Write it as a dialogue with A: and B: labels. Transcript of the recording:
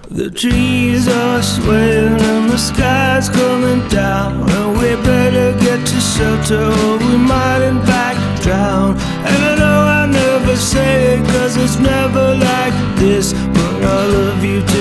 A: The trees are swaying and the sky's coming down, and we better get to shelter or we might in fact drown. And I know I never say it 'cause it's never like this, but I love you too.